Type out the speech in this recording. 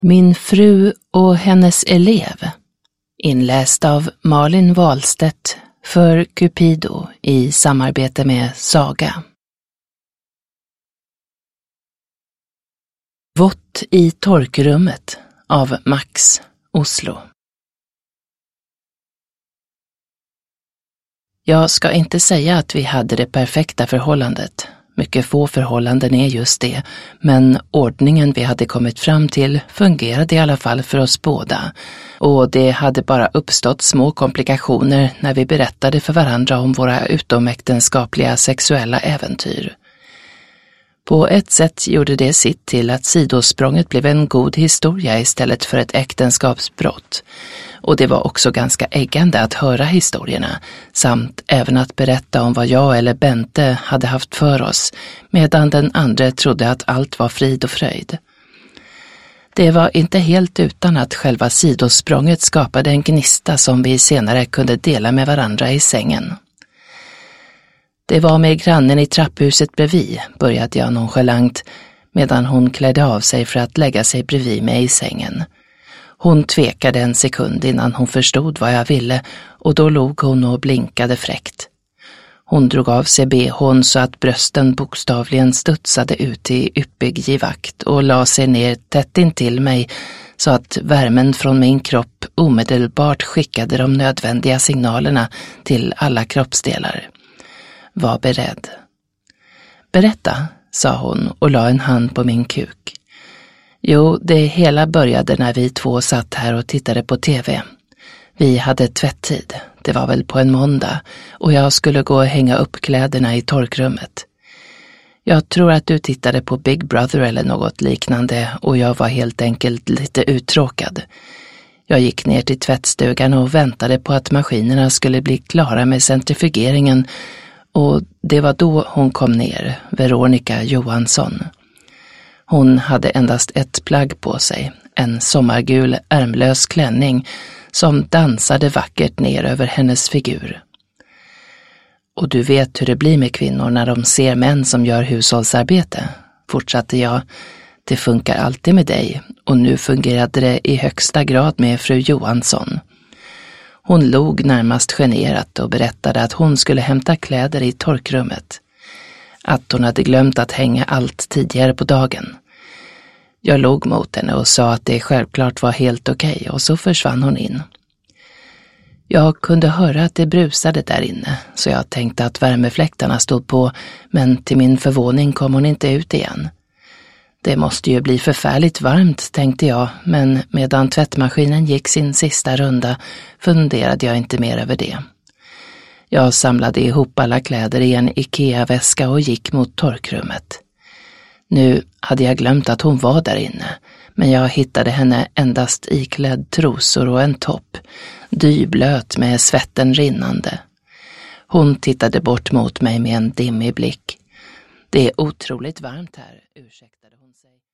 Min fru och hennes elev, inläst av Malin Wahlstedt för Cupido i samarbete med Saga. Vått i torkrummet av Max, Oslo. Jag ska inte säga att vi hade det perfekta förhållandet. Mycket få förhållanden är just det, men ordningen vi hade kommit fram till fungerade i alla fall för oss båda, och det hade bara uppstått små komplikationer när vi berättade för varandra om våra utomäktenskapliga sexuella äventyr. På ett sätt gjorde det sitt till att sidosprånget blev en god historia istället för ett äktenskapsbrott. Och det var också ganska äggande att höra historierna, samt även att berätta om vad jag eller Bente hade haft för oss, medan den andra trodde att allt var frid och fröjd. Det var inte helt utan att själva sidosprånget skapade en gnista som vi senare kunde dela med varandra i sängen. Det var med grannen i trapphuset bredvid, började jag nonchalant, medan hon klädde av sig för att lägga sig bredvid mig i sängen. Hon tvekade en sekund innan hon förstod vad jag ville, och då log hon och blinkade fräckt. Hon drog av sig behån så att brösten bokstavligen studsade ut i yppig givakt och la sig ner tätt intill mig så att värmen från min kropp omedelbart skickade de nödvändiga signalerna till alla kroppsdelar. Var beredd. Berätta, sa hon och la en hand på min kuk. Jo, det hela började när vi två satt här och tittade på TV. Vi hade tvätttid, det var väl på en måndag, och jag skulle gå och hänga upp kläderna i torkrummet. Jag tror att du tittade på Big Brother eller något liknande, och jag var helt enkelt lite uttråkad. Jag gick ner till tvättstugan och väntade på att maskinerna skulle bli klara med centrifugeringen, och det var då hon kom ner, Veronica Johansson. Hon hade endast ett plagg på sig, en sommargul ärmlös klänning som dansade vackert ner över hennes figur. Och du vet hur det blir med kvinnor när de ser män som gör hushållsarbete, fortsatte jag. Det funkar alltid med dig, och nu fungerade det i högsta grad med fru Johansson. Hon log närmast generat och berättade att hon skulle hämta kläder i torkrummet. Att hon hade glömt att hänga allt tidigare på dagen. Jag log mot henne och sa att det självklart var helt okej, och så försvann hon in. Jag kunde höra att det brusade där inne, så jag tänkte att värmefläktarna stod på, men till min förvåning kom hon inte ut igen. Det måste ju bli förfärligt varmt, tänkte jag, men medan tvättmaskinen gick sin sista runda funderade jag inte mer över det. Jag samlade ihop alla kläder i en IKEA-väska och gick mot torkrummet. Nu hade jag glömt att hon var där inne, men jag hittade henne endast iklädd trosor och en topp, dyblöt med svetten rinnande. Hon tittade bort mot mig med en dimmig blick. Det är otroligt varmt här, ursäktade hon sig.